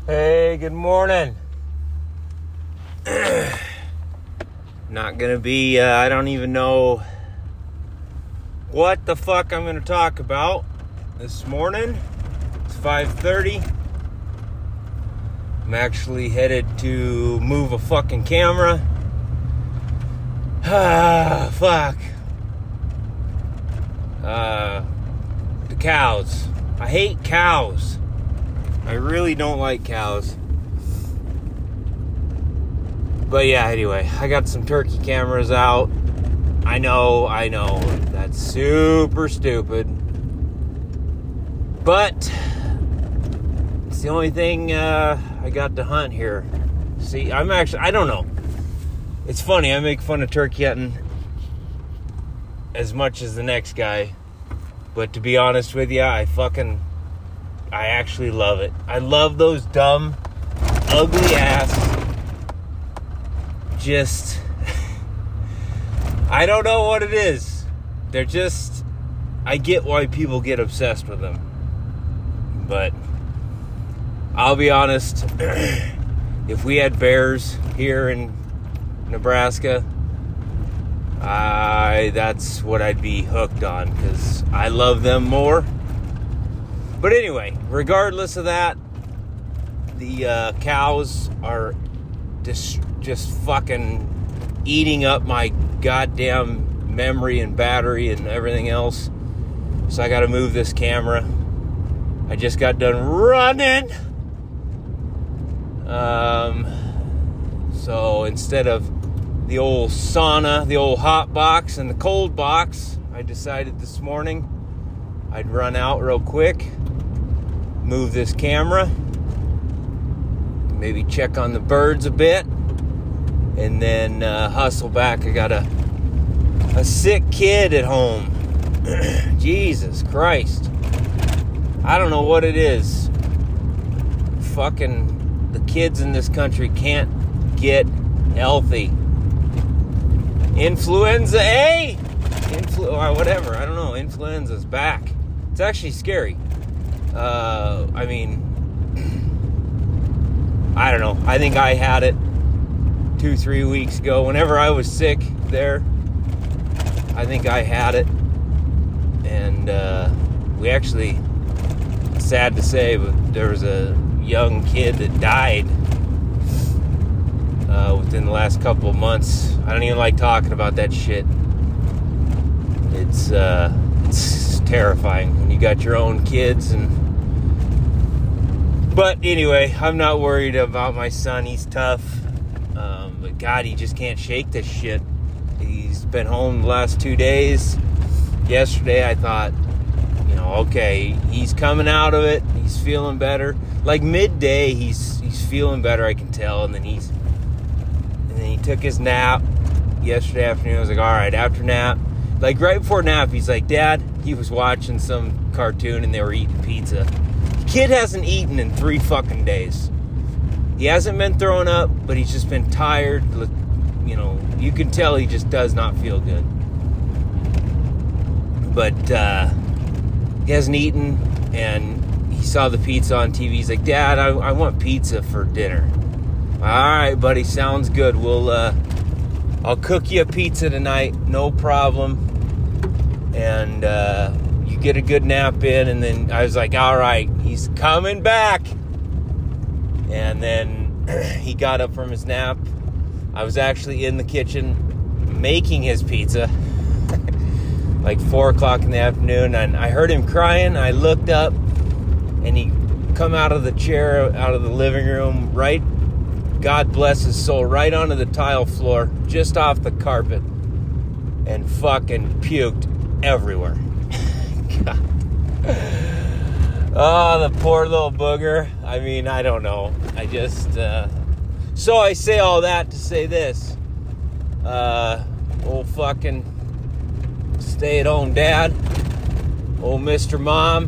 Hey, good morning. Not gonna be, I don't even know what the fuck I'm gonna talk about this morning. It's 5:30. I'm actually headed to move a fucking camera. Fuck. The cows. I hate cows. I really don't like cows. But yeah, anyway, I got some turkey cameras out. I know, that's super stupid. But it's the only thing I got to hunt here. See, I don't know. It's funny, I make fun of turkey hunting as much as the next guy. But to be honest with you, I actually love it. I love those dumb, ugly ass, just, I don't know what it is. They're just, I get why people get obsessed with them. But I'll be honest, if we had bears here in Nebraska, that's what I'd be hooked on, because I love them more. But anyway, regardless of that, the cows are just fucking eating up my goddamn memory and battery and everything else. So I got to move this camera. I just got done running. So instead of the old sauna, the old hot box and the cold box, I decided this morning I'd run out real quick, move this camera, maybe check on the birds a bit, and then hustle back. I got a sick kid at home. Jesus Christ. I don't know what it is. Fucking the kids in this country can't get healthy. Influenza A? Or whatever. I don't know. Influenza's back. It's actually scary. I mean, I don't know. I think I had it 2-3 weeks ago. Whenever I was sick there, I think I had it. And we actually, sad to say, but there was a young kid that died within the last couple of months. I don't even like talking about that shit. It's terrifying when you got your own kids. But anyway, I'm not worried about my son. He's tough. But God, he just can't shake this shit. He's been home the last 2 days. Yesterday, I thought, okay, he's coming out of it. He's feeling better. Like midday, he's feeling better. I can tell. And then he took his nap yesterday afternoon. I was like, all right, after nap. Like right before nap, he's like, Dad, he was watching some cartoon and they were eating pizza. The kid hasn't eaten in 3 fucking days. He hasn't been throwing up, but he's just been tired. You can tell he just does not feel good. But he hasn't eaten, and he saw the pizza on TV. He's like, Dad, I want pizza for dinner. All right, buddy, sounds good. I'll cook you a pizza tonight, no problem. And you get a good nap in. And then I was like, all right, he's coming back. And then he got up from his nap. I was actually in the kitchen making his pizza like 4 o'clock in the afternoon. And I heard him crying. I looked up, and he come out of the chair, out of the living room, right, God bless his soul, right onto the tile floor, just off the carpet, and fucking puked everywhere. God. Oh, the poor little booger. I mean, I don't know. I just, so I say all that to say this. Old fucking stay-at-home dad, old Mr. Mom,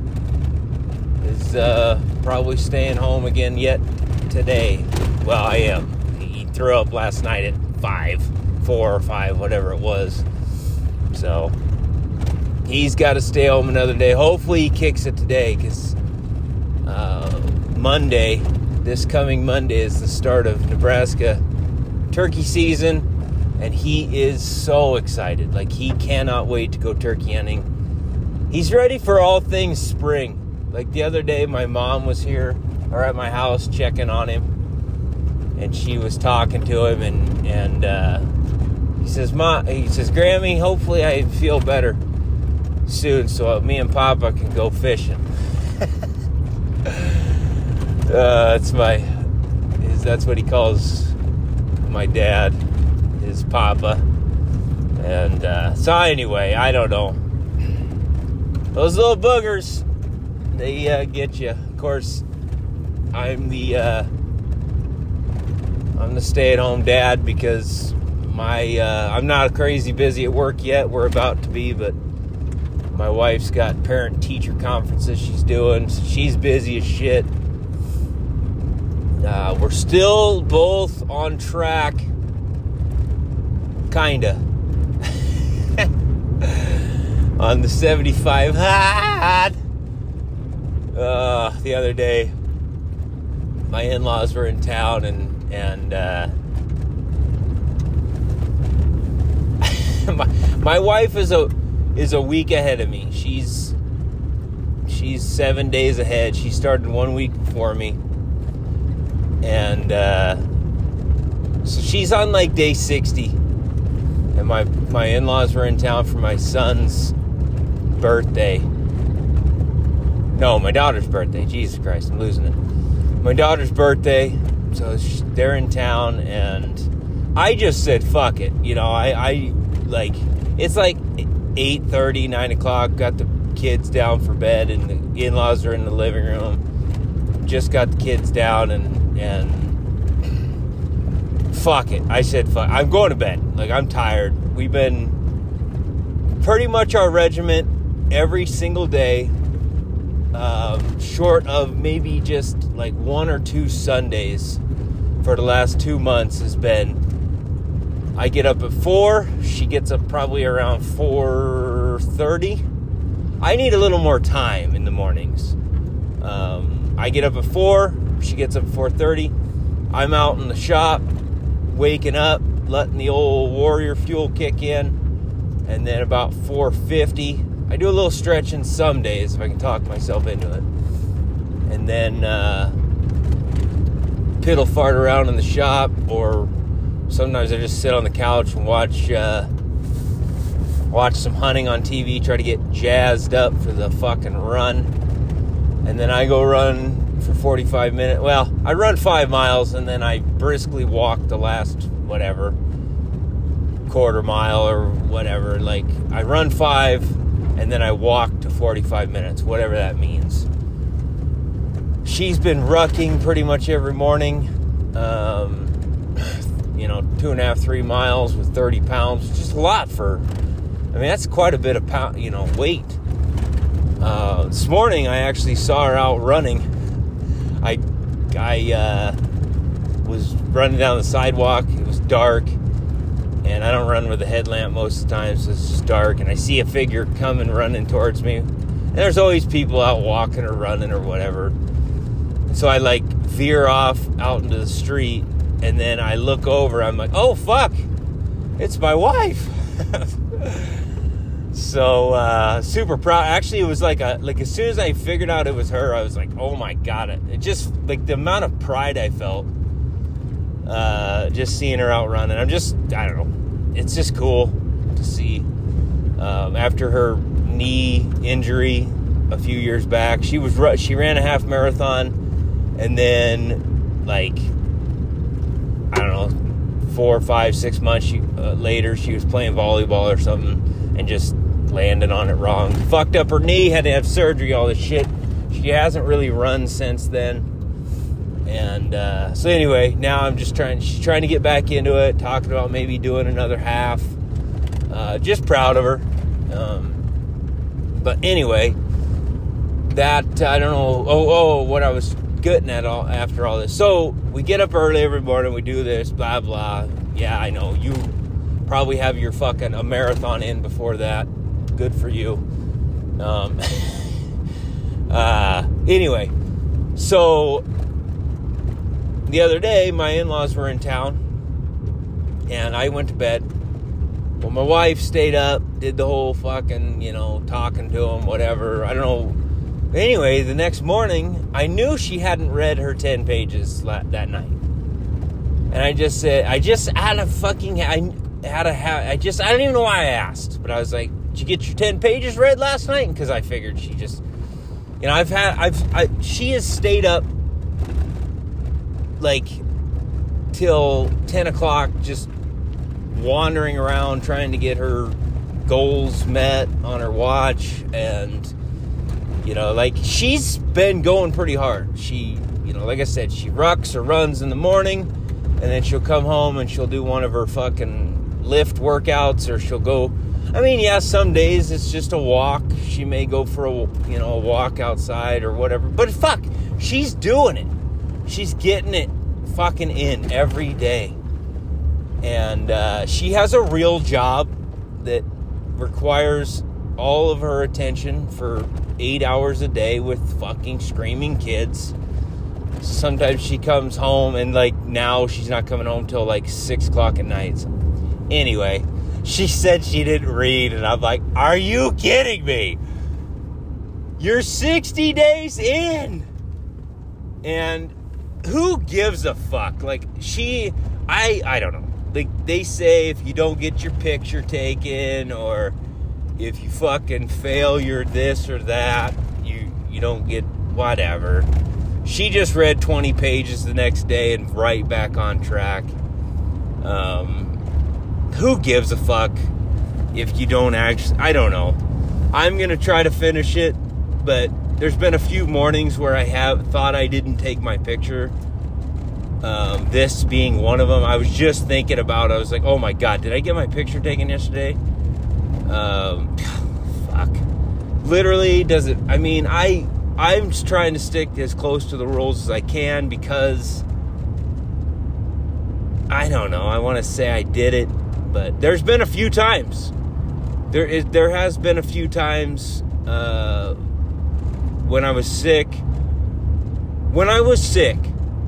is probably staying home again yet today. Well, I am. He threw up last night at 4 or 5, whatever it was. So he's got to stay home another day. Hopefully he kicks it today, because Monday this coming Monday is the start of Nebraska turkey season, and he is so excited. Like, he cannot wait to go turkey hunting. He's ready for all things spring. Like, the other day, my mom was here, or at my house, checking on him, and she was talking to him, and he says, Grammy, hopefully I feel better soon so me and Papa can go fishing. That's what he calls my dad, his Papa. And so anyway, I don't know. Those little boogers, they get you. Of course, I'm the stay-at-home dad because I'm not crazy busy at work yet. We're about to be, but my wife's got parent-teacher conferences she's doing. So she's busy as shit. We're still both on track, kinda, on the 75 hot. The other day, my in-laws were in town, and my wife is a week ahead of me. She's 7 days ahead. She started 1 week before me. And so she's on like day 60. And my in-laws were in town for my son's birthday. No, my daughter's birthday. Jesus Christ, I'm losing it. My daughter's birthday. So they're in town, and I just said, fuck it. You know, I like, it's like 8:30, 9 o'clock, got the kids down for bed, and the in-laws are in the living room. Just got the kids down, and fuck it. I said, fuck, I'm going to bed. Like, I'm tired. We've been pretty much our regiment every single day, short of maybe just like 1 or 2 Sundays for the last 2 months has been, I get up at 4, she gets up probably around 4:30. I need a little more time in the mornings. I get up at 4, she gets up at 4:30. I'm out in the shop, waking up, letting the old warrior fuel kick in, and then about 4:50, I do a little stretching some days if I can talk myself into it. And then piddle fart around in the shop, or sometimes I just sit on the couch and watch some hunting on TV, try to get jazzed up for the fucking run. And then I go run for 45 minutes. Well, I run 5 miles, and then I briskly walk the last, whatever, quarter mile or whatever. Like, I run 5, and then I walk to 45 minutes, whatever that means. She's been rucking pretty much every morning. 2.5, 3 miles with 30 pounds. Just a lot for, I mean, that's quite a bit of weight. This morning I actually saw her out running. I was running down the sidewalk. It was dark, and I don't run with a headlamp most of the time, so it's just dark, and I see a figure coming running towards me. And there's always people out walking or running or whatever. So I like veer off out into the street, and then I look over. I'm like, oh fuck, it's my wife. So super proud. Actually, it was like as soon as I figured out it was her, I was like, oh my god. It just, like, the amount of pride I felt just seeing her out running. I don't know. It's just cool to see. After her knee injury a few years back, she ran a half marathon, and then, like, I don't know, 4, 5, 6 months later, she was playing volleyball or something and just landed on it wrong. Fucked up her knee, had to have surgery, all this shit. She hasn't really run since then. And so anyway, now she's trying to get back into it, talking about maybe doing another half. Just proud of her. But anyway, that, I don't know, what I was getting at after all this. So we get up early every morning, we do this, blah, blah. Yeah, I know, you probably have your fucking a marathon in before that. Good for you. Anyway, so the other day, my in-laws were in town, and I went to bed. Well, my wife stayed up, did the whole fucking, talking to them, whatever. I don't know. Anyway, the next morning, I knew she hadn't read her 10 pages that night. And I just said, I don't even know why I asked. But I was like, did you get your 10 pages read last night? Because I figured she just, she has stayed up like till 10 o'clock just wandering around trying to get her goals met on her watch. And, she's been going pretty hard. She, like I said, she rucks or runs in the morning, and then she'll come home and she'll do one of her fucking lift workouts, or she'll go, some days it's just a walk. She may go for a walk outside or whatever. But fuck, she's doing it. She's getting it fucking in every day. And she has a real job that requires all of her attention for 8 hours a day with fucking screaming kids. Sometimes she comes home, and now she's not coming home till 6 o'clock at night. Anyway, she said she didn't read, and I'm like, are you kidding me? You're 60 days in. And who gives a fuck? I don't know. They say if you don't get your picture taken, or if you fucking fail your this or that, you don't get whatever. She just read 20 pages the next day and right back on track. Who gives a fuck if you don't actually... I don't know. I'm going to try to finish it, but there's been a few mornings where I have thought I didn't take my picture. This being one of them. I was just thinking about it. I was like, oh my God, did I get my picture taken yesterday? Fuck. Literally, I'm just trying to stick as close to the rules as I can, because I don't know. I want to say I did it, but there's been a few times. There has been a few times when I was sick. When I was sick,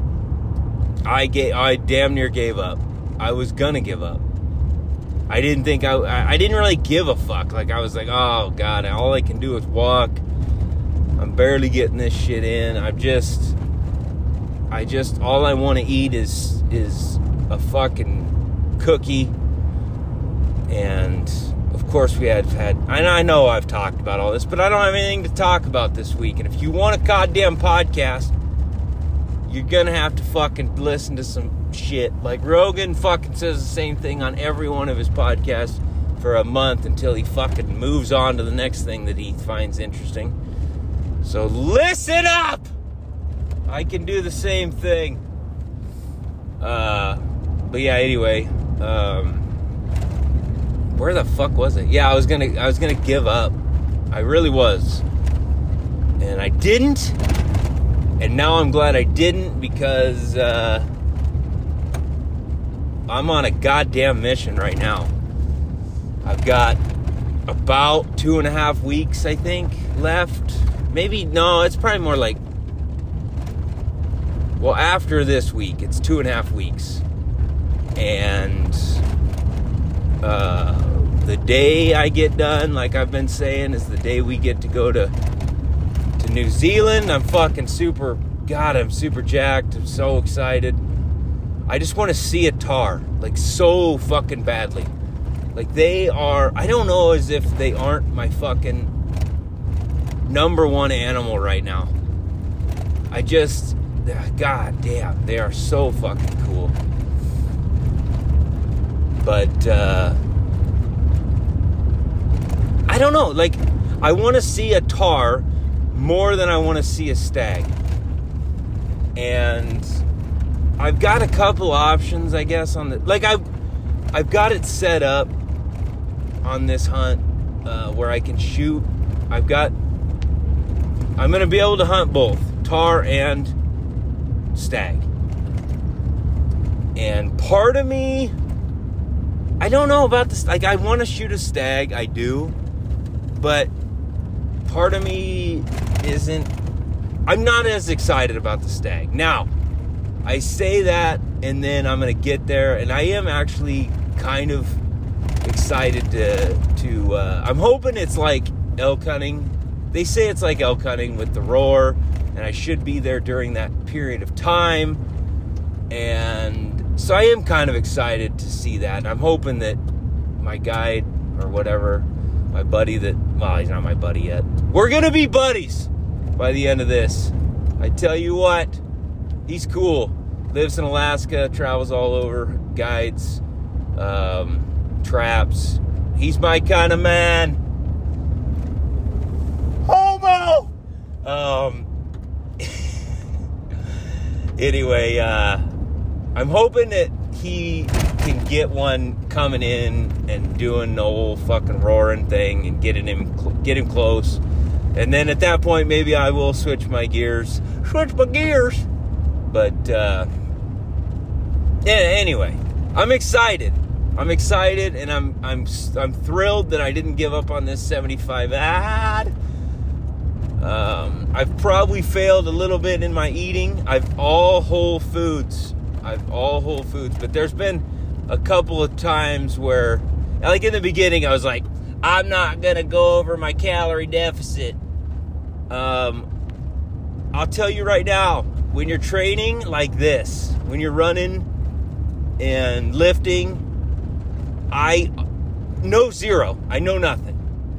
I damn near gave up. I was gonna give up. I didn't think I didn't really give a fuck. I was like, oh God, all I can do is walk. I'm barely getting this shit in. All I want to eat is a fucking cookie. And of course we had, I know I've talked about all this, but I don't have anything to talk about this week. And if you want a goddamn podcast, you're gonna have to fucking listen to some shit. Rogan fucking says the same thing on every one of his podcasts for a month until he fucking moves on to the next thing that he finds interesting. So listen up! I can do the same thing. But yeah, anyway, where the fuck was it? Yeah, I was gonna give up. I really was. And I didn't. And now I'm glad I didn't, because I'm on a goddamn mission right now. I've got about 2.5 weeks, I think, left. Maybe, no, it's probably more after this week, it's 2.5 weeks. And the day I get done, like I've been saying, is the day we get to go to New Zealand. I'm fucking super jacked. I'm so excited. I just want to see a tar, so fucking badly. They are, I don't know as if they aren't my fucking number one animal right now. God damn, they are so fucking cool. But, I don't know, I want to see a tar more than I want to see a stag. And I've got a couple options, I guess, on the... I've got it set up on this hunt where I can shoot. I'm going to be able to hunt both tar and stag. And part of me, I don't know about this. I want to shoot a stag, I do. But part of me isn't... I'm not as excited about the stag. Now, I say that, and then I'm going to get there, and I am actually kind of excited to I'm hoping it's like elk hunting. They say it's like elk hunting with the roar, and I should be there during that period of time. And so I am kind of excited to see that. And I'm hoping that my guide or whatever, my buddy well, he's not my buddy yet. We're going to be buddies by the end of this. I tell you what, he's cool. Lives in Alaska, travels all over, guides, traps. He's my kind of man. Homo! Anyway, I'm hoping that he can get one coming in and doing the old fucking roaring thing and get him close. And then at that point, maybe I will switch my gears. But, yeah, anyway, I'm excited. And I'm thrilled that I didn't give up on this 75 ad. I've probably failed a little bit in my eating. I've all whole foods, but there's been a couple of times where, like in the beginning, I was like, I'm not gonna go over my calorie deficit. I'll tell you right now, when you're training like this, when you're running and lifting, I know zero. I know nothing.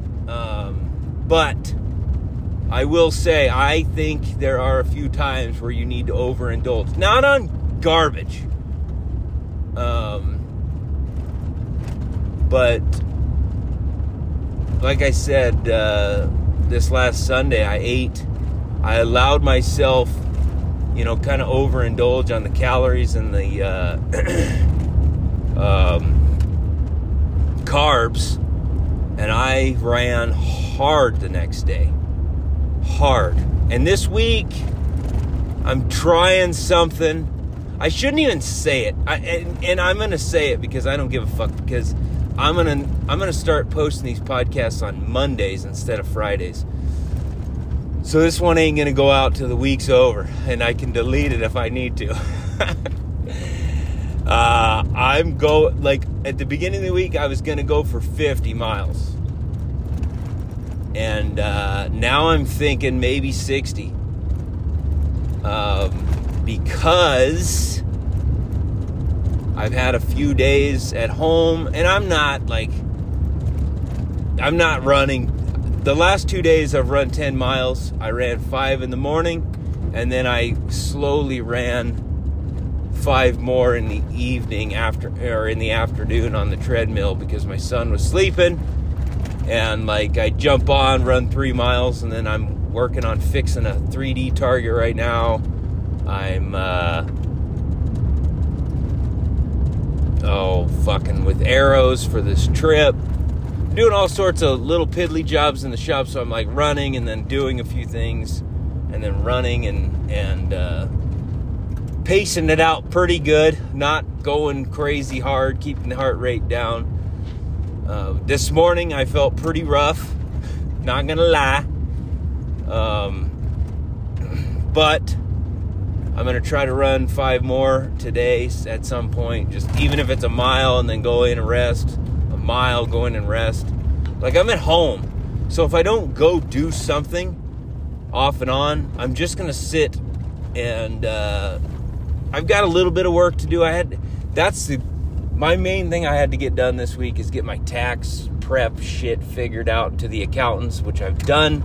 But I will say, I think there are a few times where you need to overindulge. Not on garbage. But like I said, this last Sunday, I allowed myself, kind of overindulge on the calories and the carbs, and I ran hard the next day. Hard. And this week, I'm trying something. I shouldn't even say it. And I'm going to say it because I don't give a fuck, because I'm gonna start posting these podcasts on Mondays instead of Fridays. So this one ain't gonna go out till the week's over, and I can delete it if I need to. At the beginning of the week, I was gonna go for 50 miles. And now I'm thinking maybe 60. Because I've had a few days at home, and I'm not running. The last 2 days I've run 10 miles. I ran 5 in the morning, and then I slowly ran 5 more in the evening in the afternoon on the treadmill because my son was sleeping. And I jump on, run 3 miles, and then I'm working on fixing a 3D target right now. I'm fucking with arrows for this trip. I'm doing all sorts of little piddly jobs in the shop, so I'm running and then doing a few things, and then running and pacing it out pretty good, not going crazy hard, keeping the heart rate down. This morning I felt pretty rough, not gonna lie, but I'm gonna try to run 5 more today at some point, just even if it's a mile and then go in and rest, a mile, go in and rest. I'm at home, so if I don't go do something off and on, I'm just gonna sit, and I've got a little bit of work to do. My main thing I had to get done this week is get my tax prep shit figured out to the accountants, which I've done.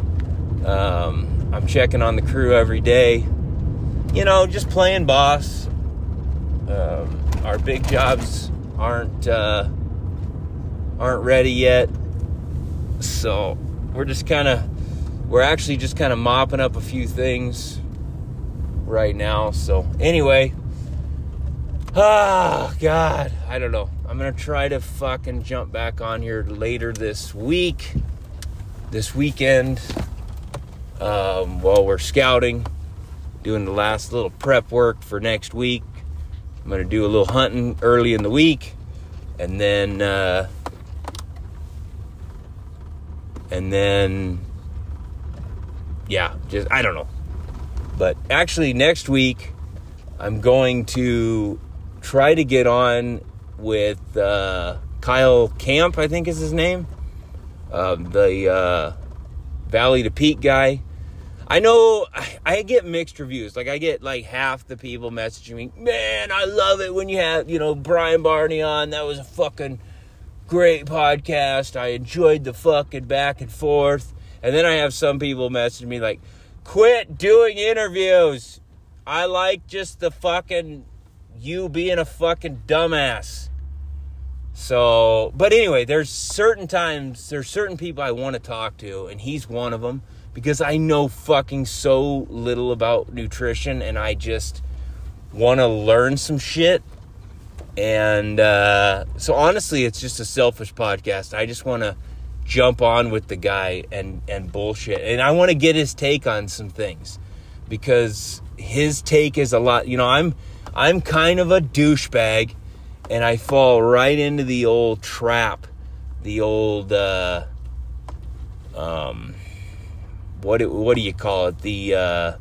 I'm checking on the crew every day. Just playing boss. Our big jobs aren't ready yet. So we're actually just kind of mopping up a few things right now. So anyway, God, I don't know. I'm going to try to fucking jump back on here later this weekend, while we're scouting, doing the last little prep work for next week. I'm going to do a little hunting early in the week, and then yeah, just, I don't know. But actually next week, I'm going to try to get on with Kyle Camp, I think is his name. The Valley to Peak guy. I know I get mixed reviews. Like, I get like half the people messaging me, man, I love it when you have, Brian Barney on. That was a fucking great podcast. I enjoyed the fucking back and forth. And then I have some people message me like, quit doing interviews. I like just the fucking you being a fucking dumbass. So, but anyway, there's certain people I want to talk to, and he's one of them. Because I know fucking so little about nutrition, and I just want to learn some shit. And so honestly, it's just a selfish podcast. I just want to jump on with the guy and bullshit. And I want to get his take on some things. Because his take is a lot. I'm kind of a douchebag, and I fall right into the old trap. The old, what do you call it? The,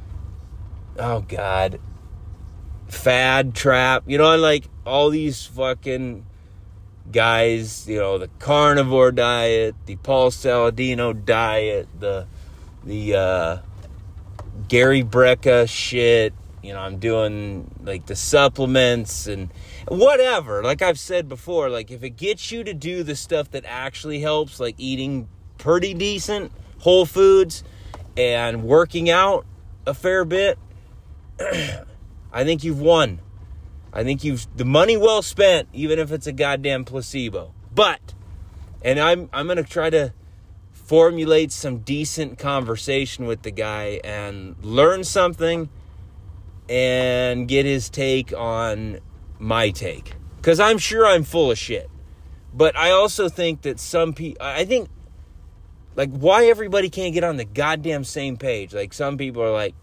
fad trap. Like all these fucking guys, the carnivore diet, the Paul Saladino diet, the Gary Brecka shit. I'm doing like the supplements and whatever. Like I've said before, like if it gets you to do the stuff that actually helps, like eating pretty decent whole foods and working out a fair bit, I think you've won. I think the money well spent, even if it's a goddamn placebo. But, and I'm going to try to formulate some decent conversation with the guy and learn something and get his take on my take. Because I'm sure I'm full of shit. But I also think that some people, like, why everybody can't get on the goddamn same page? Like, some people are like,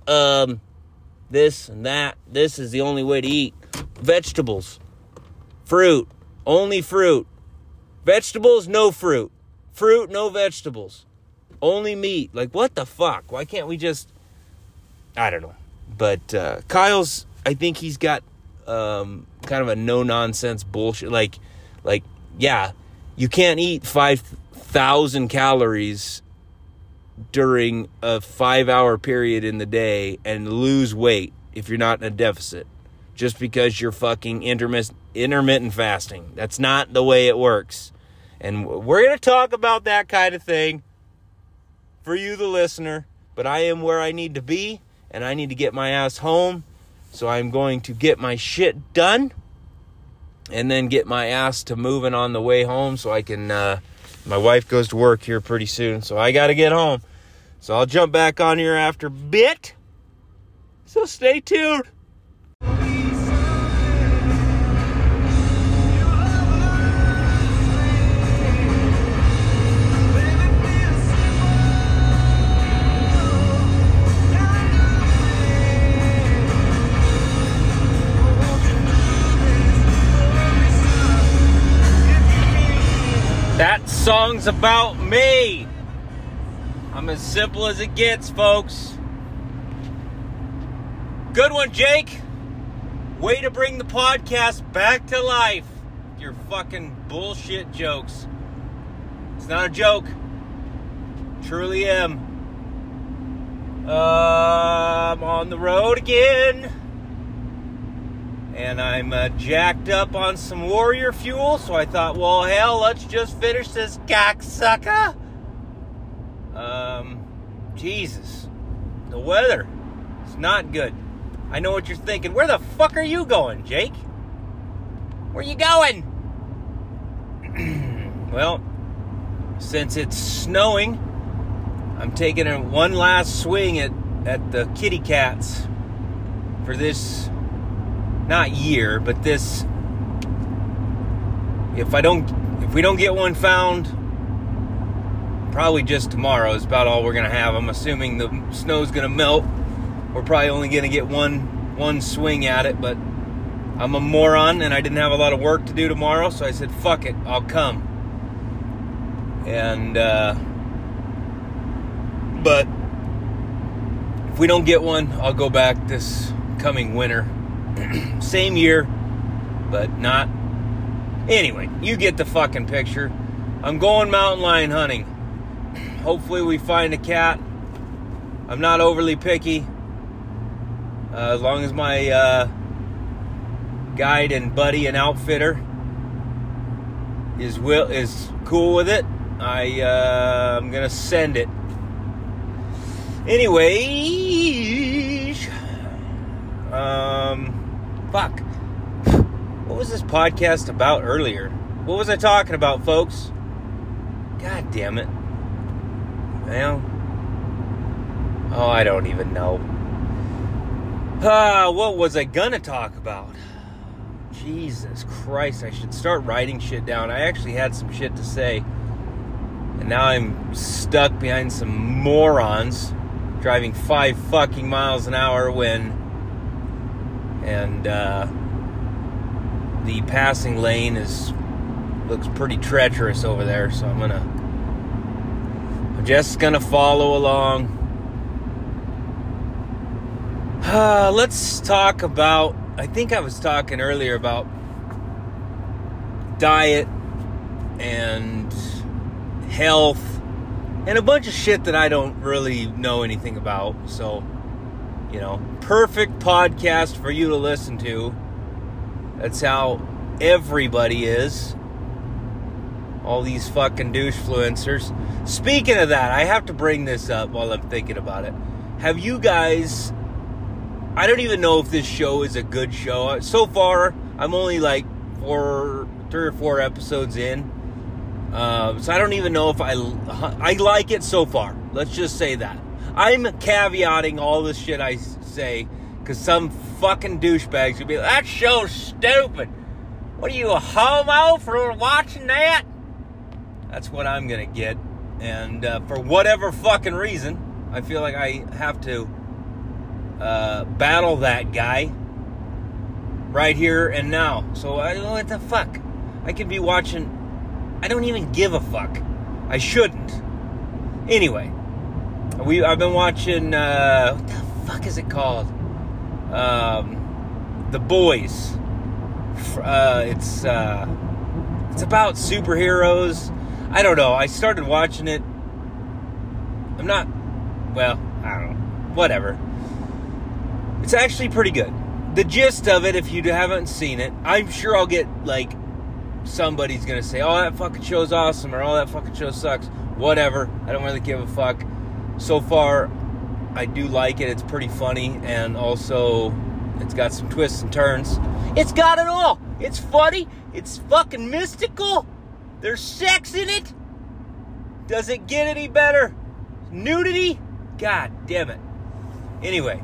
this and that. This is the only way to eat. Vegetables. Fruit. Only fruit. Vegetables, no fruit. Fruit, no vegetables. Only meat. Like, what the fuck? Why can't we just... I don't know. But Kyle's, I think he's got kind of a no-nonsense bullshit. Like, yeah, you can't eat 5,000 calories during a 5-hour period in the day and lose weight if you're not in a deficit just because you're fucking intermittent fasting. That's not the way it works. And we're going to talk about that kind of thing for you, the listener. But I am where I need to be, and I need to get my ass home. So I'm going to get my shit done and then get my ass to moving on the way home so I can... my wife goes to work here pretty soon, so I got to get home. So I'll jump back on here after a bit. So stay tuned. That song's about me. I'm as simple as it gets, folks. Good one, Jake. Way to bring the podcast back to life. Your fucking bullshit jokes. It's not a joke. Truly am. I'm on the road again. And I'm jacked up on some Warrior fuel, so I thought, well, hell, let's just finish this cocksucker. Jesus. The weather is not good. I know what you're thinking. Where the fuck are you going, Jake? Where you going? Well, since it's snowing, I'm taking one last swing at the kitty cats for this... not year, but this, if we don't get one found, probably just tomorrow is about all we're going to have. I'm assuming the snow's going to melt. We're probably only going to get one swing at it, but I'm a moron and I didn't have a lot of work to do tomorrow, so I said, fuck it, I'll come. And, but if we don't get one, I'll go back this coming winter. Same year, but not. Anyway, you get the fucking picture. I'm going mountain lion hunting. Hopefully we find a cat. I'm not overly picky. As long as my guide and buddy and outfitter is cool with it, I'm gonna send it. Anyways, fuck. What was this podcast about earlier? What was I talking about, folks? God damn it. Well, oh, I don't even know. What was I gonna talk about? Jesus Christ, I should start writing shit down. I actually had some shit to say, and now I'm stuck behind some morons driving 5 fucking miles an hour and the passing lane looks pretty treacherous over there, so I'm just gonna follow along. Let's talk about, I think I was talking earlier about diet and health and a bunch of shit that I don't really know anything about. So, perfect podcast for you to listen to. That's how everybody is. All these fucking douche-fluencers. Speaking of that, I have to bring this up while I'm thinking about it. Have you guys... I don't even know if this show is a good show. So far, I'm only like 3 or 4 episodes in. So I don't even know if I like it so far. Let's just say that. I'm caveating all this shit I say because some fucking douchebags will be like, that show's stupid. What are you, a homo for watching that? That's what I'm going to get. And for whatever fucking reason, I feel like I have to battle that guy right here and now. So what the fuck? I could be watching. I don't even give a fuck. I shouldn't. Anyway, I've been watching. What the fuck is it called? The Boys. It's about superheroes. I don't know. I started watching it. I don't know. Whatever. It's actually pretty good. The gist of it, if you haven't seen it, I'm sure I'll get, somebody's going to say, oh, that fucking show's awesome, or oh, that fucking show sucks. Whatever. I don't really give a fuck. So far, I do like it. It's pretty funny, and also, it's got some twists and turns. It's got it all. It's funny. It's fucking mystical. There's sex in it. Does it get any better? Nudity? God damn it. Anyway.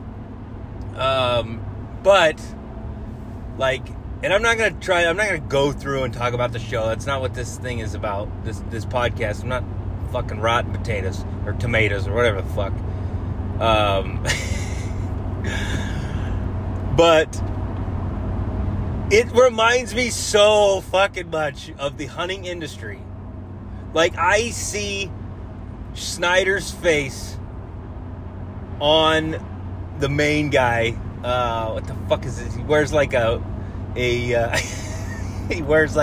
And I'm not going to go through and talk about the show. That's not what this thing is about, this podcast. I'm not fucking rotten potatoes or tomatoes or whatever the fuck. But it reminds me so fucking much of the hunting industry. I see Snyder's face on the main guy. What the fuck is this? He wears he wears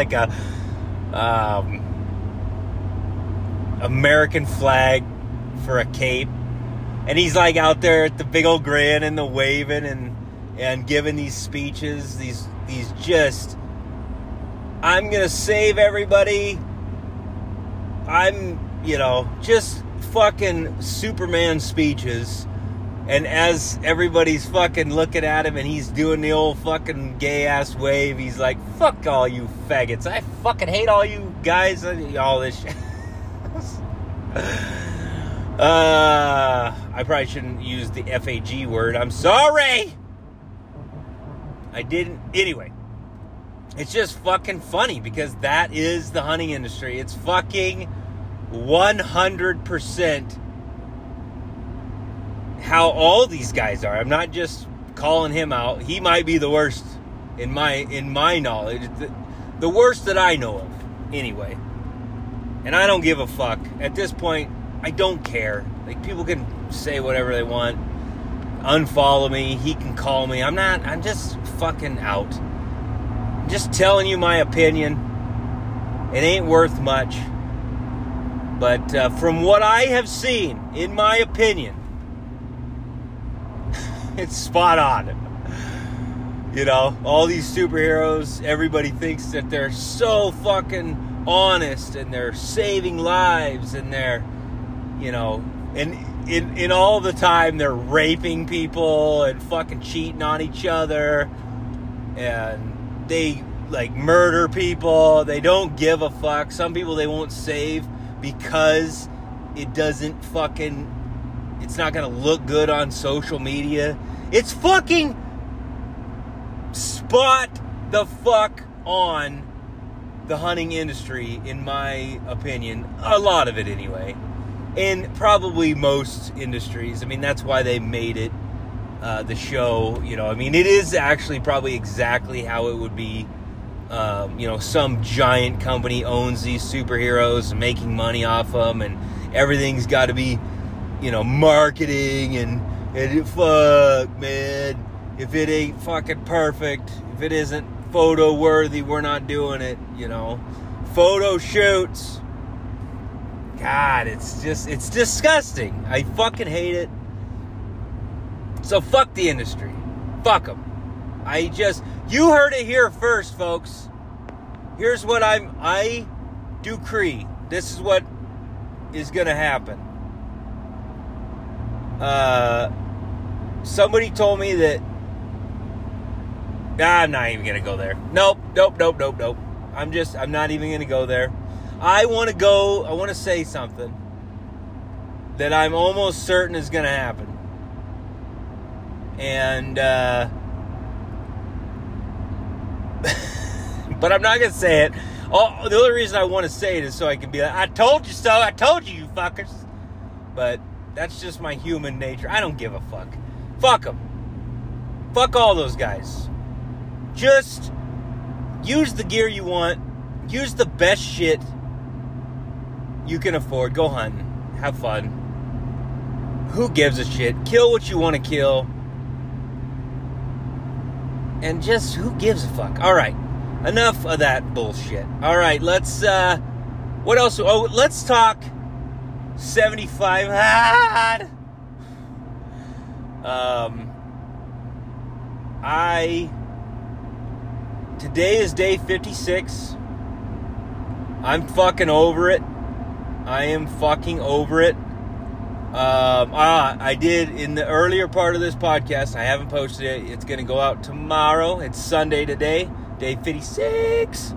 American flag for a cape, and he's out there at the big old grin and the waving and giving these speeches, these just, I'm gonna save everybody. I'm just fucking Superman speeches. And as everybody's fucking looking at him and he's doing the old fucking gay-ass wave, he's like, fuck all you faggots. I fucking hate all you guys. All this shit. I probably shouldn't use the F-A-G word. I'm sorry. I didn't. Anyway. It's just fucking funny because that is the hunting industry. It's fucking 100% how all these guys are. I'm not just calling him out. He might be the worst in my knowledge. The worst that I know of, anyway. And I don't give a fuck. At this point, I don't care. People can say whatever they want. unfollow me. He can call me. I'm just fucking out. I'm just telling you my opinion. It ain't worth much. But from what I have seen, in my opinion, it's spot on. You know, all these superheroes, everybody thinks that they're so fucking honest and they're saving lives and they're, you know, and in all the time they're raping people and fucking cheating on each other and they like murder people. They don't give a fuck. Some people they won't save because it doesn't fucking, it's not gonna look good on social media. It's fucking spot the fuck on the hunting industry, in my opinion. A lot of it anyway. And probably most industries. I mean, that's why they made it, the show, you know. I mean, it is actually probably exactly how it would be. You know, some giant company owns these superheroes and making money off them, and everything's got to be, you know, marketing and fuck, man. If it ain't fucking perfect, if it isn't photo worthy, we're not doing it, you know. Photo shoots. God, it's disgusting. I fucking hate it. So fuck the industry. Fuck them. You heard it here first, folks. Here's what I decree. This is what is going to happen. Somebody told me that I'm not even going to go there. Nope. I'm not even going to go there. I want to say something that I'm almost certain is going to happen. And, but I'm not going to say it. Oh, the only reason I want to say it is so I can be like, I told you so. I told you, you fuckers. But that's just my human nature. I don't give a fuck. Fuck them. Fuck all those guys. Just use the gear you want. Use the best shit you can afford. Go hunting. Have fun. Who gives a shit? Kill what you want to kill. And just, who gives a fuck? All right. Enough of that bullshit. All right, let's, what else? Oh, let's talk 75 hard. Today is day 56. I'm fucking over it. I am fucking over it. I did in the earlier part of this podcast. I haven't posted it. It's going to go out tomorrow. It's Sunday today, day 56.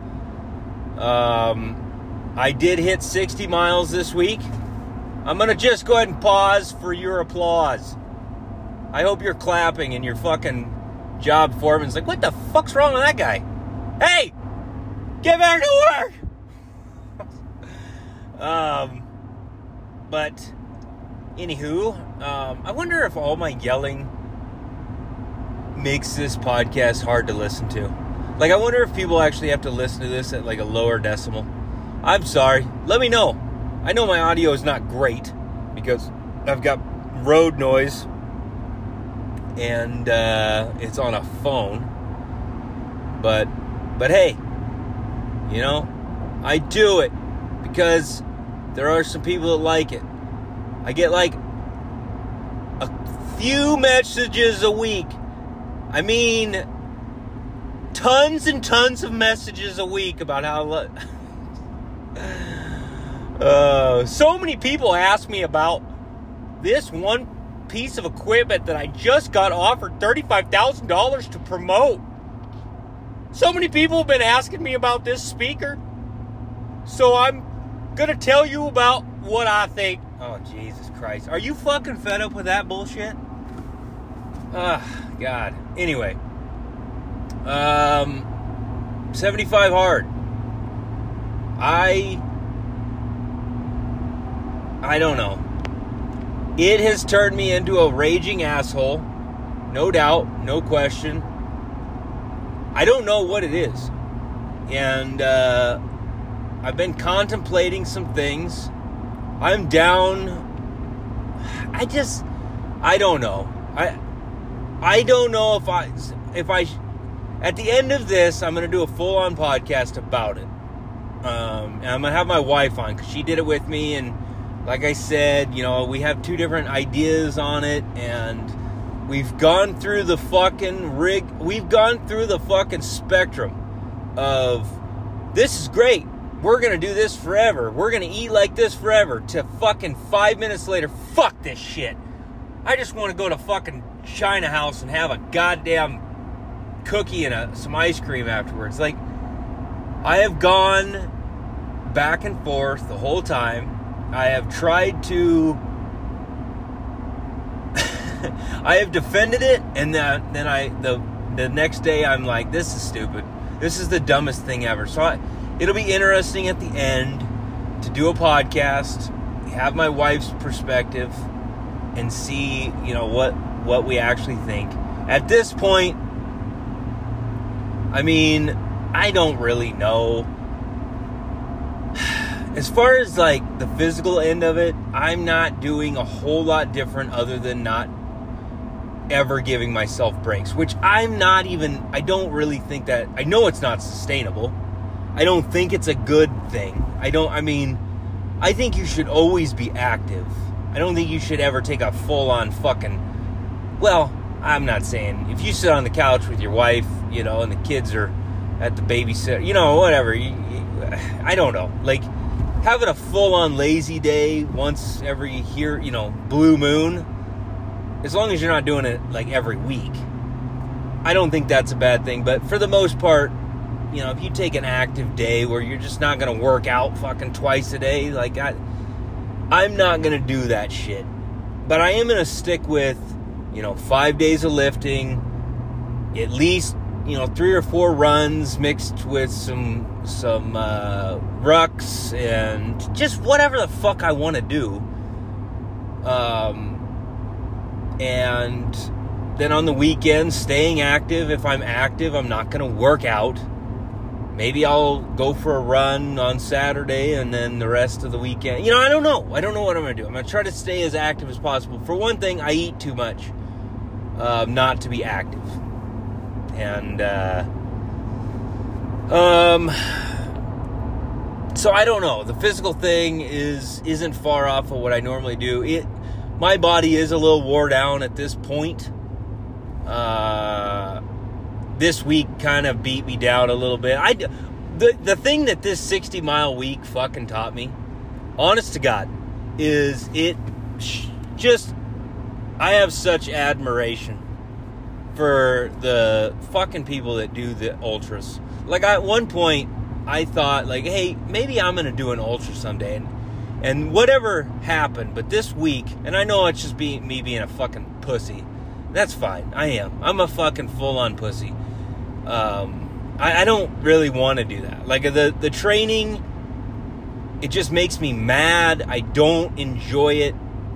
I did hit 60 miles this week. I'm going to just go ahead and pause for your applause. I hope you're clapping and your fucking job foreman's like, what the fuck's wrong with that guy? Hey, get back to work. But anywho, I wonder if all my yelling makes this podcast hard to listen to. Like, I wonder if people actually have to listen to this at like a lower decimal. I'm sorry. Let me know. I know my audio is not great because I've got road noise and it's on a phone. But hey, you know, I do it because there are some people that like it. I get like a few messages a week. I mean, tons and tons of messages a week about how so many people ask me about this one piece of equipment that I just got offered $35,000 to promote. So many people have been asking me about this speaker. So I'm going to tell you about what I think. Oh, Jesus Christ. Are you fucking fed up with that bullshit? God. Anyway. 75 hard. I don't know. It has turned me into a raging asshole. No doubt. No question. I don't know what it is. And I've been contemplating some things. I'm down. I don't know. I don't know if I at the end of this, I'm going to do a full-on podcast about it. And I'm going to have my wife on because she did it with me. And like I said, you know, we have two different ideas on it. And we've gone through the fucking we've gone through the fucking spectrum of this is great. We're going to do this forever. We're going to eat like this forever. To fucking 5 minutes later, fuck this shit. I just want to go to fucking China House and have a goddamn cookie and some ice cream afterwards. Like, I have gone back and forth the whole time. I have tried to I have defended it, and then the next day I'm like, this is stupid. This is the dumbest thing ever. So it'll be interesting at the end to do a podcast, have my wife's perspective, and see, you know, what we actually think. At this point, I mean, I don't really know. As far as like the physical end of it, I'm not doing a whole lot different other than not ever giving myself breaks, which I don't really think that, I know it's not sustainable. I don't think it's a good thing. I think you should always be active. I don't think you should ever take a full-on fucking, well, I'm not saying, if you sit on the couch with your wife, you know, and the kids are at the babysitter, you know, whatever, I don't know, like, having a full-on lazy day once every year, you know, blue moon, as long as you're not doing it, like, every week, I don't think that's a bad thing. But for the most part, you know, if you take an active day where you're just not going to work out fucking twice a day, like, I'm not going to do that shit. But I am going to stick with, you know, 5 days of lifting, at least, you know, 3 or 4 runs mixed with some rucks and just whatever the fuck I want to do. And then on the weekends, staying active. If I'm active, I'm not going to work out. Maybe I'll go for a run on Saturday and then the rest of the weekend. You know, I don't know. I don't know what I'm going to do. I'm going to try to stay as active as possible. For one thing, I eat too much not to be active. And, so I don't know. The physical thing isn't far off of what I normally do. My body is a little wore down at this point. This week kind of beat me down a little bit. The thing that this 60-mile week fucking taught me, honest to God, is I have such admiration for the fucking people that do the ultras. Like, at one point, I thought, like, hey, maybe I'm going to do an ultra someday. And whatever happened, but this week, and I know it's just me being a fucking pussy. That's fine. I am. I'm a fucking full-on pussy. I don't really want to do that. Like, the training, it just makes me mad. I don't enjoy it.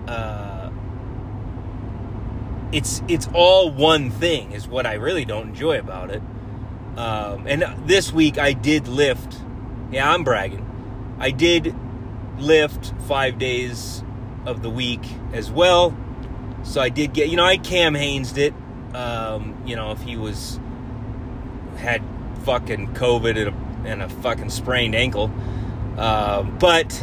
It's all one thing is what I really don't enjoy about it. And this week I did lift. Yeah, I'm bragging. I did lift 5 days of the week as well. So I did get, you know, I Cam Haynes'd it. You know, if he had fucking COVID and a fucking sprained ankle. But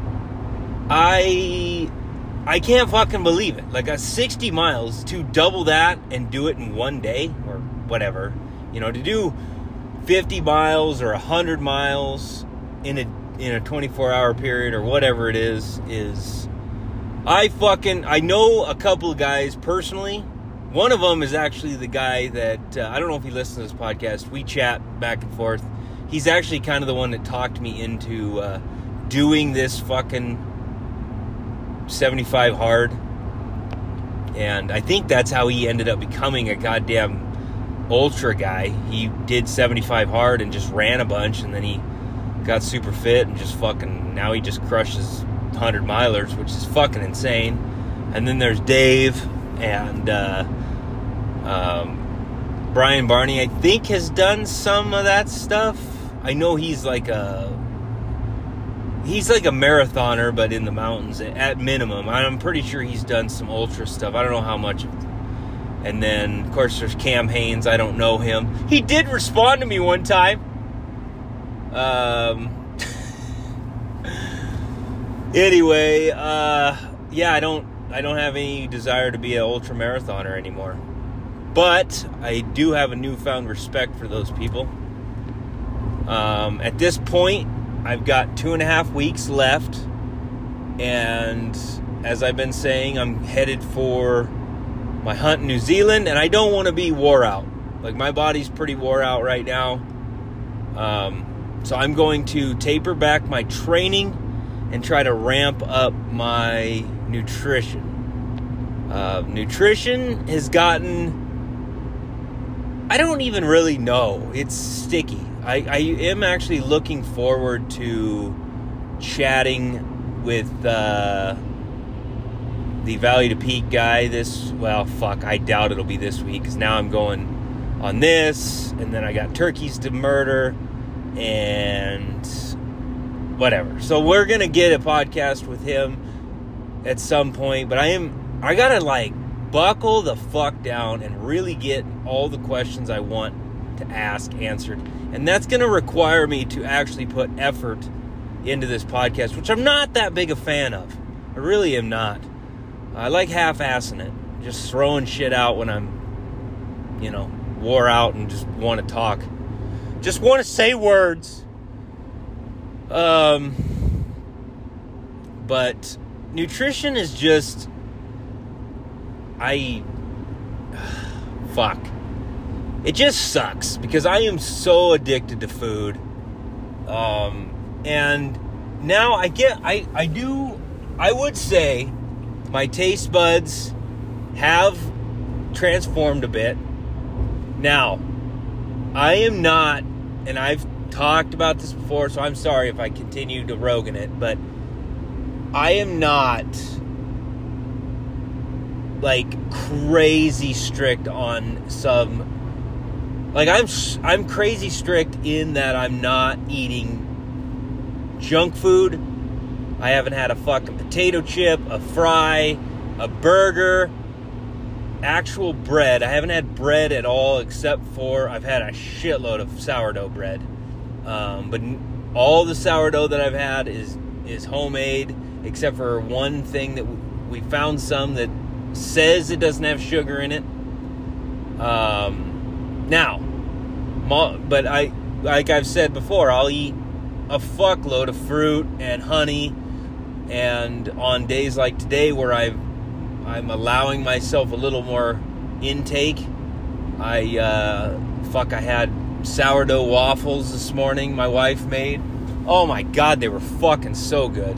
I can't fucking believe it. Like, 60 miles to double that and do it in one day or whatever. You know, to do 50 miles or 100 miles in a 24-hour period or whatever it is I know a couple of guys personally. One of them is actually the guy that, I don't know if he listens to this podcast. We chat back and forth. He's actually kind of the one that talked me into doing this fucking 75 hard. And I think that's how he ended up becoming a goddamn ultra guy. He did 75 hard and just ran a bunch, and then he got super fit and just fucking, now he just crushes 100 milers, which is fucking insane. And then there's Dave and Brian Barney, I think, has done some of that stuff. I know he's like a marathoner, but in the mountains at minimum. I'm pretty sure he's done some ultra stuff. I don't know how much And then, of course, there's Cam Hanes. I don't know him. He did respond to me one time. Anyway, yeah, I don't have any desire to be an ultra marathoner anymore. But I do have a newfound respect for those people. At this point, I've got 2.5 weeks left. And as I've been saying, I'm headed for my hunt in New Zealand. And I don't want to be wore out. Like, my body's pretty wore out right now. So I'm going to taper back my training and try to ramp up my nutrition. Nutrition has gotten... I don't even really know. It's sticky. I am actually looking forward to chatting with the Valley to Peak guy I doubt it'll be this week, because now I'm going on this, and then I got turkeys to murder, and whatever. So we're going to get a podcast with him at some point, but I got to buckle the fuck down and really get all the questions I want to ask answered. And that's going to require me to actually put effort into this podcast, which I'm not that big a fan of. I really am not. I like half-assing it. Just throwing shit out when I'm, wore out and just want to talk. Just want to say words. But nutrition is just... fuck. It just sucks because I am so addicted to food. And now I would say my taste buds have transformed a bit. Now, I am not, and I've talked about this before, so I'm sorry if I continue to rogan it, but I am not crazy strict on some, I'm crazy strict in that I'm not eating junk food. I haven't had a fucking potato chip, a fry, a burger, actual bread. I haven't had bread at all, except for I've had a shitload of sourdough bread. But all the sourdough that I've had is homemade, except for one thing that we found some that says it doesn't have sugar in it. But like I've said before, I'll eat a fuckload of fruit and honey, and on days like today where I'm allowing myself a little more intake, I had sourdough waffles this morning my wife made. Oh my God, they were fucking so good.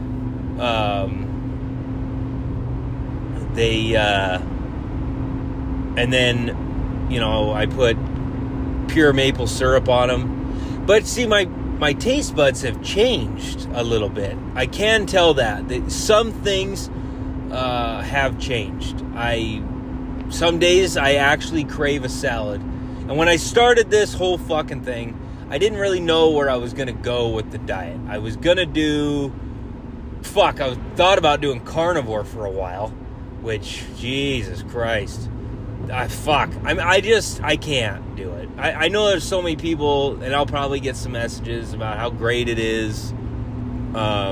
And then, I put pure maple syrup on them. But see, my taste buds have changed a little bit. I can tell that some things have changed. Some days I actually crave a salad. And when I started this whole fucking thing, I didn't really know where I was going to go with the diet. I was going to I thought about doing carnivore for a while, which, Jesus Christ, I can't do it. I know there's so many people, and I'll probably get some messages about how great it is. I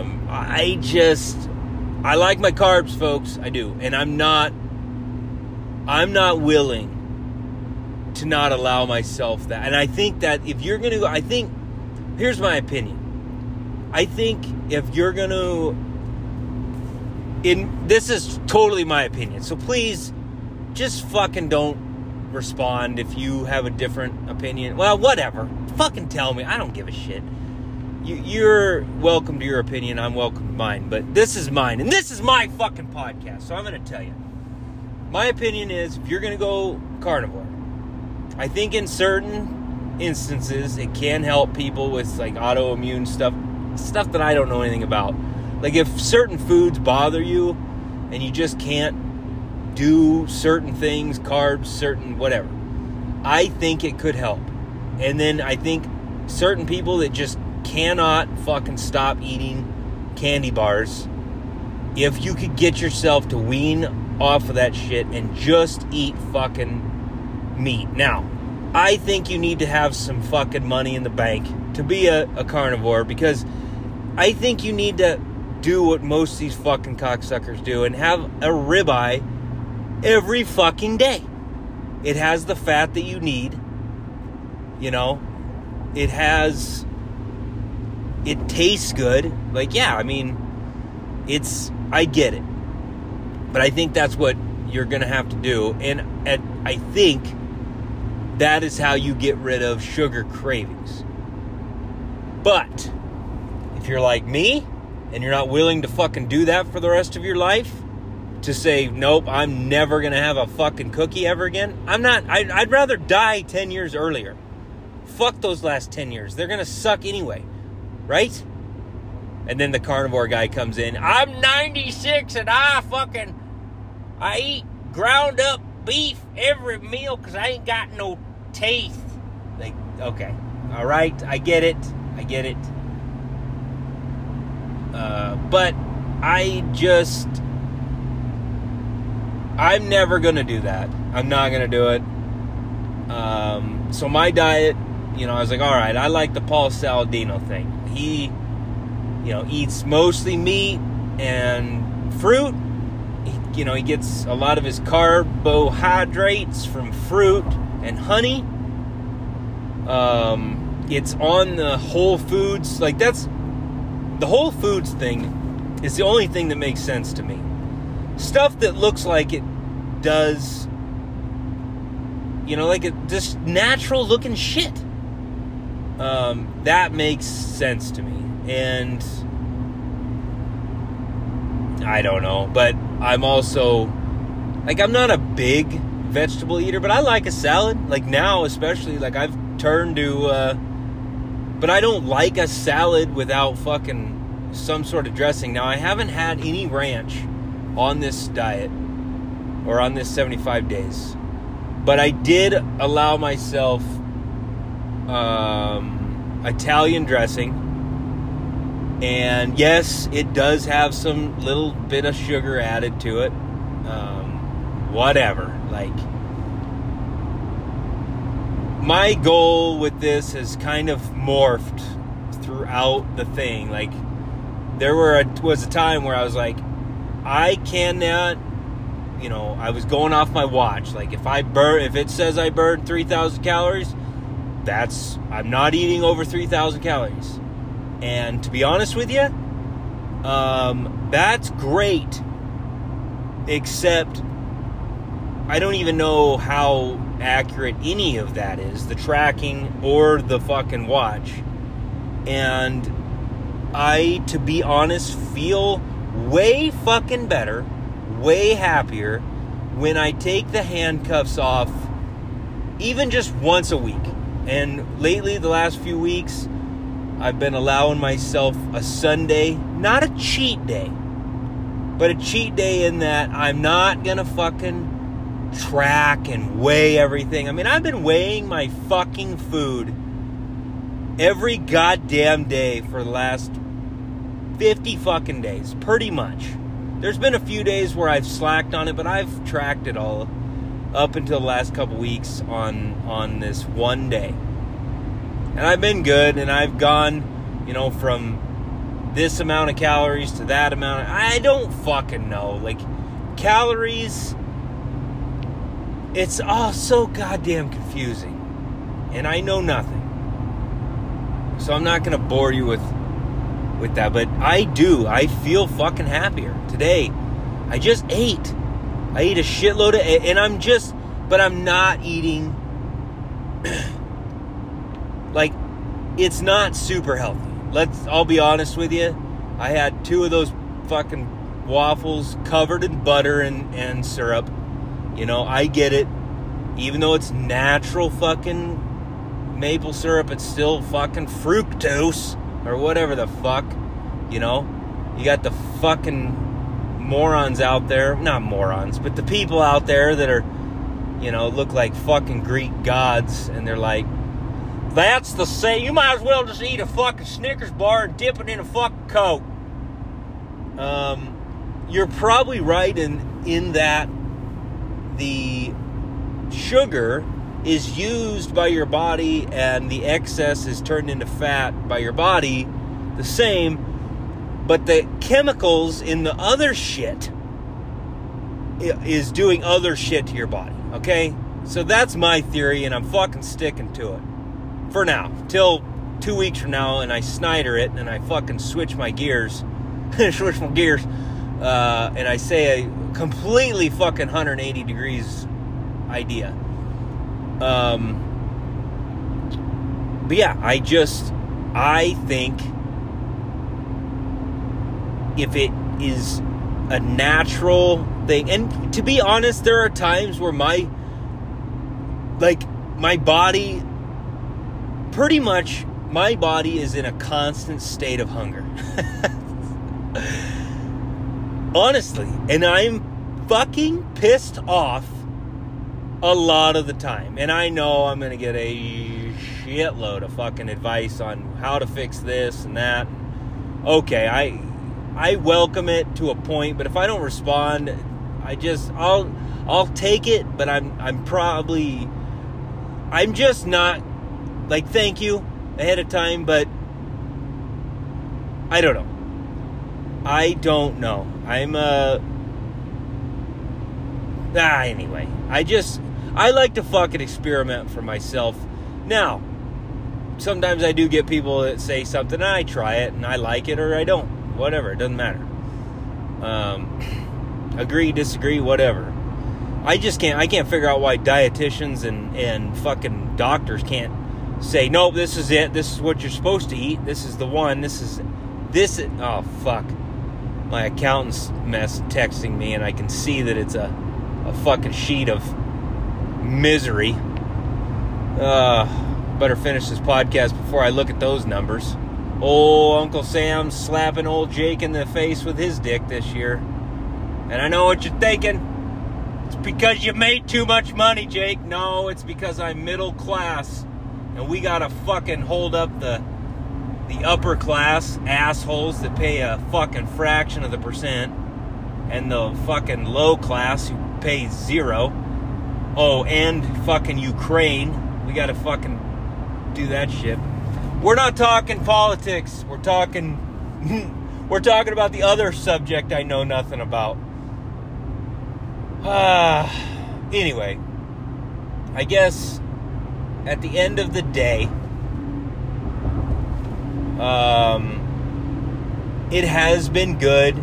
like my carbs, folks. I do. And I'm not willing to not allow myself that. And I think that if you're going to, here's my opinion. I think if you're going to, this is totally my opinion, so please just fucking don't respond if you have a different opinion. Well, whatever. Fucking tell me. I don't give a shit. You're welcome to your opinion. I'm welcome to mine. But this is mine. And this is my fucking podcast. So I'm going to tell you. My opinion is, if you're going to go carnivore, I think in certain instances it can help people with autoimmune stuff that I don't know anything about. If certain foods bother you and you just can't do certain things, carbs, certain whatever, I think it could help. And then I think certain people that just cannot fucking stop eating candy bars, if you could get yourself to wean off of that shit and just eat fucking meat. Now, I think you need to have some fucking money in the bank to be a carnivore, because I think you need to do what most of these fucking cocksuckers do and have a ribeye every fucking day. It has the fat that you need, you know. It tastes good. Like, yeah, I mean, I get it. But I think that's what you're going to have to do. And I think that is how you get rid of sugar cravings. But if you're like me and you're not willing to fucking do that for the rest of your life, to say, nope, I'm never going to have a fucking cookie ever again, I'd rather die 10 years earlier. Fuck those last 10 years. They're going to suck anyway. Right? And then the carnivore guy comes in. I'm 96 and I eat ground up beef every meal because I ain't got no taste. Like, okay. All right. I get it. But I'm never going to do that. I'm not going to do it. So my diet, you know, I was like, all right, I like the Paul Saladino thing. He, you know, eats mostly meat and fruit. He gets a lot of his carbohydrates from fruit and honey. It's on the Whole Foods. Like, that's the Whole Foods thing is the only thing that makes sense to me. Stuff that looks like it does, you know, like just natural looking shit. That makes sense to me. And I don't know, but I'm also, like, I'm not a big vegetable eater, but I like a salad. Like, now especially, like, I've turned to, but I don't like a salad without fucking some sort of dressing. Now, I haven't had any ranch on this diet or on this 75 days, but I did allow myself Italian dressing. And yes, it does have some little bit of sugar added to it. Whatever. Like, my goal with this has kind of morphed throughout the thing. Like, there was a time where I was like, I cannot, you know, I was going off my watch. Like, if it says I burned 3,000 calories, I'm not eating over 3,000 calories. And to be honest with you, that's great. Except, I don't even know how accurate any of that is, the tracking or the fucking watch. And I, to be honest, feel way fucking better, way happier when I take the handcuffs off even just once a week. And lately, the last few weeks, I've been allowing myself a Sunday, not a cheat day, but a cheat day in that I'm not going to fucking track and weigh everything. I mean, I've been weighing my fucking food every goddamn day for the last 50 fucking days, pretty much. There's been a few days where I've slacked on it, but I've tracked it all up until the last couple weeks on this one day. And I've been good, and I've gone, you know, from this amount of calories to that amount. I don't fucking know. Like, calories, it's all so goddamn confusing. And I know nothing. So I'm not going to bore you with that. But I feel fucking happier. Today, I just ate. I ate a shitload of, and but I'm not eating, like, it's not super healthy. I'll be honest with you. I had 2 of those fucking waffles covered in butter and syrup. You know, I get it. Even though it's natural fucking maple syrup, it's still fucking fructose or whatever the fuck. You know, you got the fucking morons out there, not morons, but the people out there that are, you know, look like fucking Greek gods, and they're like, that's the same, you might as well just eat a fucking Snickers bar and dip it in a fucking Coke. You're probably right in in that the sugar is used by your body and the excess is turned into fat by your body, the same, but the chemicals in the other shit is doing other shit to your body, okay? So that's my theory, and I'm fucking sticking to it. For now. Till 2 weeks from now, and I Snyder it, and I fucking switch my gears. And I say a completely fucking 180 degrees idea. But yeah, I think if it is a natural thing, and to be honest, there are times where my body, pretty much my body is in a constant state of hunger. Honestly, and I'm fucking pissed off a lot of the time. And I know I'm going to get a shitload of fucking advice on how to fix this and that. Okay, I welcome it to a point, but if I don't respond, I'll take it, but I'm just not, like, thank you ahead of time, but I don't know. Anyway, I like to fucking experiment for myself. Now, sometimes I do get people that say something, and I try it, and I like it, or I don't. Whatever, it doesn't matter. Agree, disagree, whatever. I can't figure out why dietitians and fucking doctors can't say, no, this is it, this is what you're supposed to eat, this is the one, oh, fuck. My accountant's texting me, and I can see that it's a fucking sheet of misery. Better finish this podcast before I look at those numbers. Old Uncle Sam's slapping old Jake in the face with his dick this year. And I know what you're thinking. It's because you made too much money, Jake. No, it's because I'm middle class. And we gotta fucking hold up the upper class assholes that pay a fucking fraction of the percent. And the fucking low class who pay zero. Oh, and fucking Ukraine. We gotta fucking do that shit. We're not talking politics. We're talking about the other subject I know nothing about. Anyway, I guess at the end of the day, it has been good.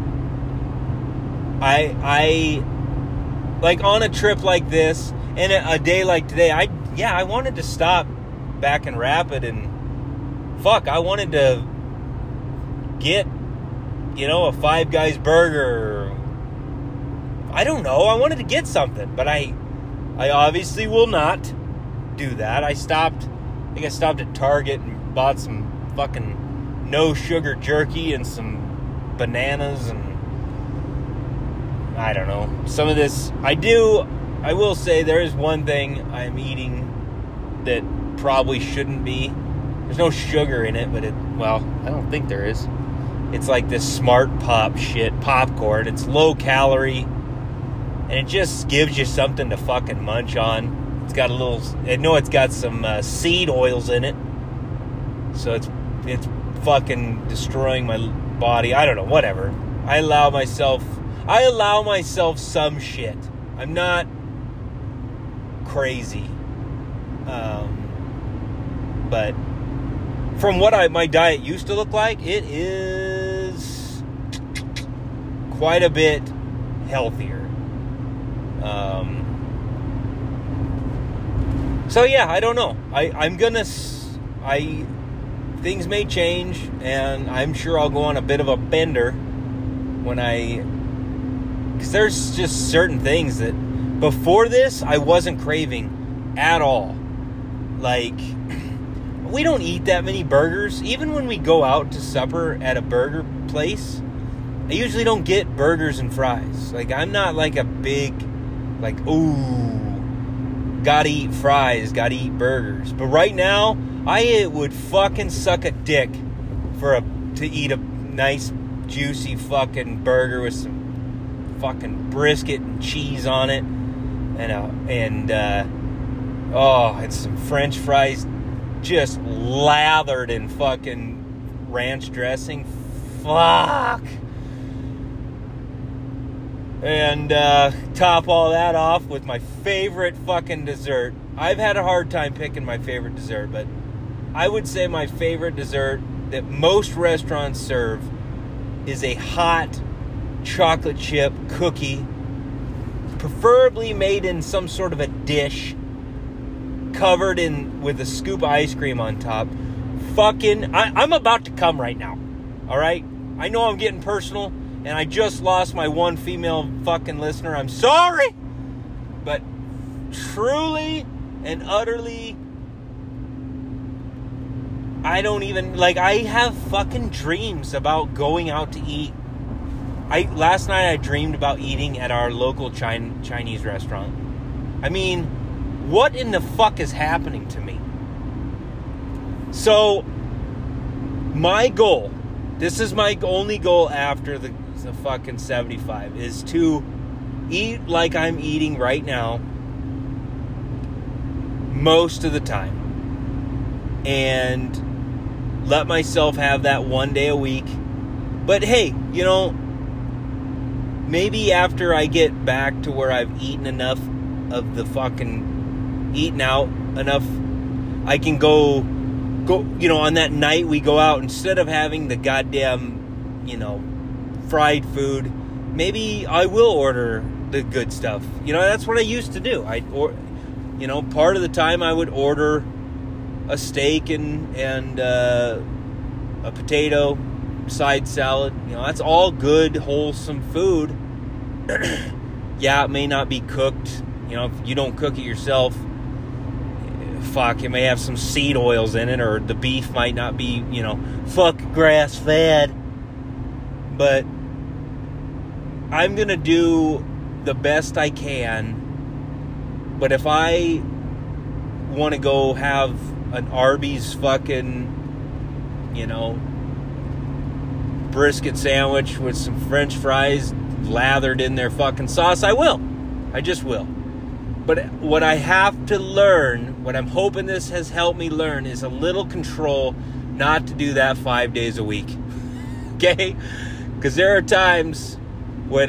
I like on a trip like this and a day like today, I wanted to stop back in Rapid and I wanted to get, a Five Guys burger. I don't know. I wanted to get something, but I obviously will not do that. I stopped at Target and bought some fucking no sugar jerky and some bananas and I don't know. Some of this, I will say there is one thing I'm eating that probably shouldn't be. There's no sugar in it, but I don't think there is. It's like this Smart Pop shit, popcorn. It's low calorie, and it just gives you something to fucking munch on. It's got it's got some seed oils in it, so it's fucking destroying my body. I don't know, whatever. I allow myself some shit. I'm not crazy, but from what my diet used to look like, it is quite a bit healthier. So yeah, I don't know. Things may change, and I'm sure I'll go on a bit of a bender because there's just certain things that before this I wasn't craving at all. Like, we don't eat that many burgers. Even when we go out to supper at a burger place, I usually don't get burgers and fries. Like, I'm not like a big, gotta eat fries, gotta eat burgers. But right now, I would fucking suck a dick to eat a nice, juicy fucking burger with some fucking brisket and cheese on it, and some French fries just lathered in fucking ranch dressing. Fuck. And top all that off with my favorite fucking dessert. I've had a hard time picking my favorite dessert, but I would say my favorite dessert that most restaurants serve is a hot chocolate chip cookie, preferably made in some sort of a dish, covered in with a scoop of ice cream on top. Fucking, I'm about to come right now. All right? I know I'm getting personal, and I just lost my one female fucking listener. I'm sorry, but truly and utterly, I don't even, like, I have fucking dreams about going out to eat. Last night I dreamed about eating at our local Chinese restaurant. I mean, what in the fuck is happening to me? So, my goal, this is my only goal after the fucking 75, is to eat like I'm eating right now most of the time. And let myself have that one day a week. But hey, you know, maybe after I get back to where I've eaten enough of the fucking, eaten out enough, I can go, you know, on that night we go out, instead of having the goddamn, you know, fried food, maybe I will order the good stuff. You know, that's what I used to do. You know, part of the time I would order a steak and a potato, side salad. You know, that's all good, wholesome food. Yeah, it may not be cooked. You know, if you don't cook it yourself, fuck, it may have some seed oils in it, or the beef might not be, you know, fuck grass-fed. But I'm gonna do the best I can. But if I want to go have an Arby's fucking, you know, brisket sandwich with some French fries lathered in their fucking sauce, I will. I just will. But what I have to learn, what I'm hoping this has helped me learn, is a little control not to do that 5 days a week. Okay? Because there are times when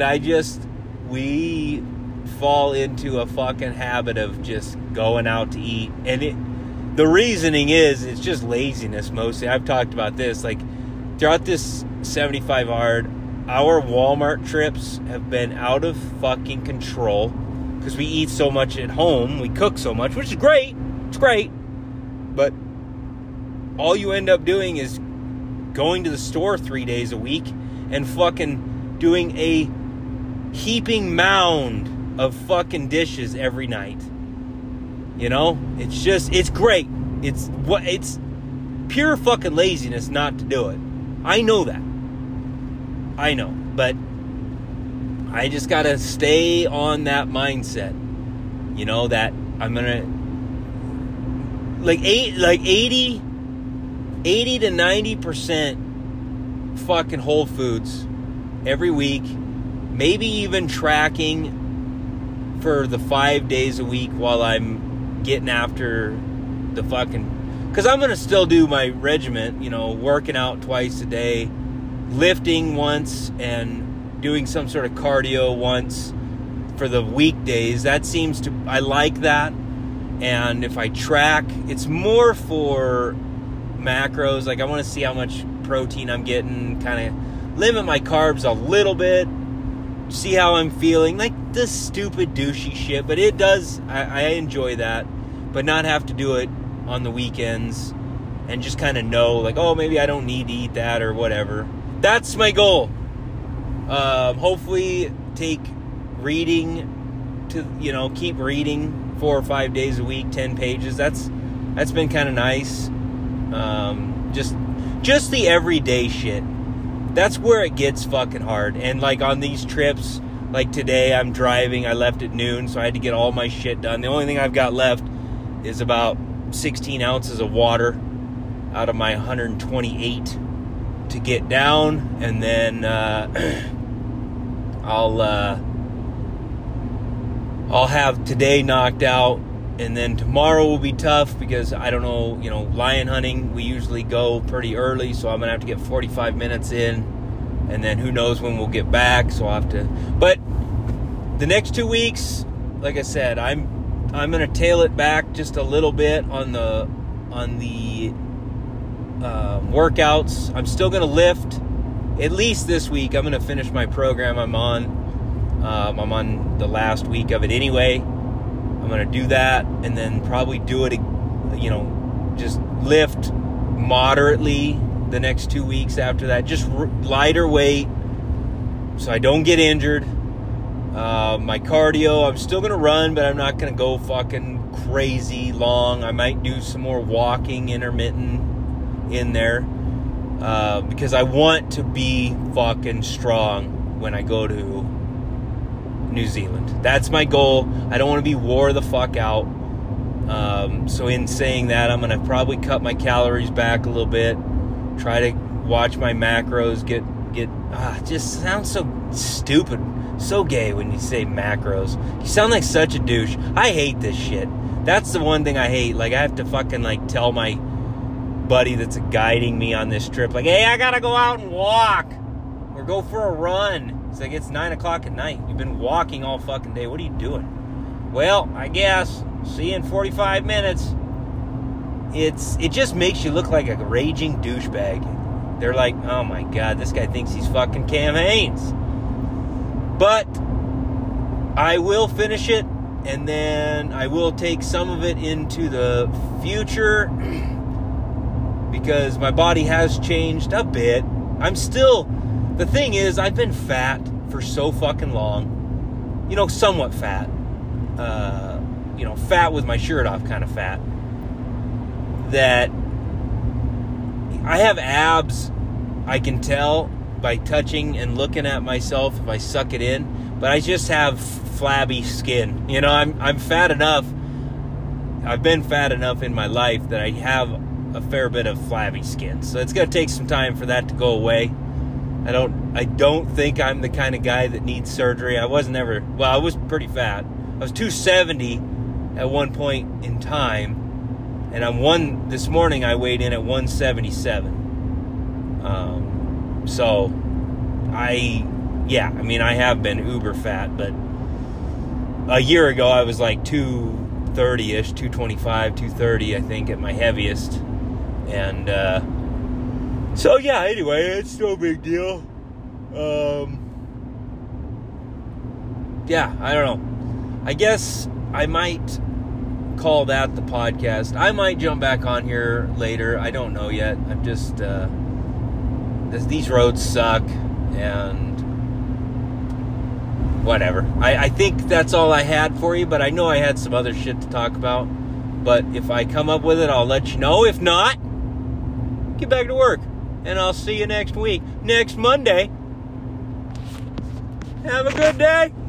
we fall into a fucking habit of just going out to eat. And the reasoning is, it's just laziness mostly. I've talked about this. Like, throughout this 75 hard, our Walmart trips have been out of fucking control. Because we eat so much at home, we cook so much, which is great. It's great. But all you end up doing is going to the store 3 days a week and fucking doing a heaping mound of fucking dishes every night. You know? It's great. It's pure fucking laziness not to do it. I know that. I know. But I just gotta stay on that mindset. You know, that I'm gonna like 80 to 90% fucking Whole Foods every week. Maybe even tracking for the 5 days a week while I'm getting after the fucking, because I'm gonna still do my regiment, you know, working out twice a day, lifting once, and doing some sort of cardio once for the weekdays. That seems to, I like that. And if I track, it's more for macros. Like, I want to see how much protein I'm getting, kind of limit my carbs a little bit, see how I'm feeling, like this stupid douchey shit. But it does, I enjoy that, but not have to do it on the weekends and just kind of know, like, oh, maybe I don't need to eat that or whatever. That's my goal. Hopefully take reading to, you know, keep reading 4 or 5 days a week, 10 pages. That's been kind of nice. Just the everyday shit. That's where it gets fucking hard. And like on these trips, like today I'm driving, I left at noon, so I had to get all my shit done. The only thing I've got left is about 16 ounces of water out of my 128 to get down, and then I'll have today knocked out, and then tomorrow will be tough because I don't know, lion hunting, we usually go pretty early, so I'm going to have to get 45 minutes in, and then who knows when we'll get back, so I'll have to, but the next 2 weeks, like I said, I'm going to tail it back just a little bit on the workouts. I'm still going to lift, at least this week. I'm going to finish my program I'm on. I'm on the last week of it anyway. I'm going to do that and then probably do it, just lift moderately the next 2 weeks after that. Just lighter weight so I don't get injured. My cardio, I'm still going to run, but I'm not going to go fucking crazy long. I might do some more walking intermittent in there because I want to be fucking strong when I go to New Zealand. That's my goal. I don't want to be wore the fuck out. So in saying that, I'm going to probably cut my calories back a little bit. Try to watch my macros. Just sounds so stupid. So gay when you say macros. You sound like such a douche. I hate this shit. That's the one thing I hate. Like, I have to fucking, tell my buddy that's guiding me on this trip, hey, I gotta go out and walk. Or go for a run. It's like, it's 9 o'clock at night. You've been walking all fucking day. What are you doing? Well, I guess. See you in 45 minutes. It just makes you look like a raging douchebag. They're like, oh my God, this guy thinks he's fucking Cam Hanes. But I will finish it, and then I will take some of it into the future because my body has changed a bit. The thing is, I've been fat for so fucking long. Somewhat fat. Fat with my shirt off kind of fat. That I have abs, I can tell by touching and looking at myself if I suck it in, but I just have flabby skin. I'm fat enough. I've been fat enough in my life that I have a fair bit of flabby skin. So it's going to take some time for that to go away. I don't think I'm the kind of guy that needs surgery. I was pretty fat. I was 270 at one point in time, and this morning I weighed in at 177. I have been uber fat, but a year ago I was like 230-ish, 225, 230, I think, at my heaviest. And, anyway, it's no big deal. I don't know. I guess I might call that the podcast. I might jump back on here later. I don't know yet. I'm just, these roads suck, and whatever. I think that's all I had for you, but I know I had some other shit to talk about. But if I come up with it, I'll let you know. If not, get back to work. And I'll see you next week. Next Monday. Have a good day.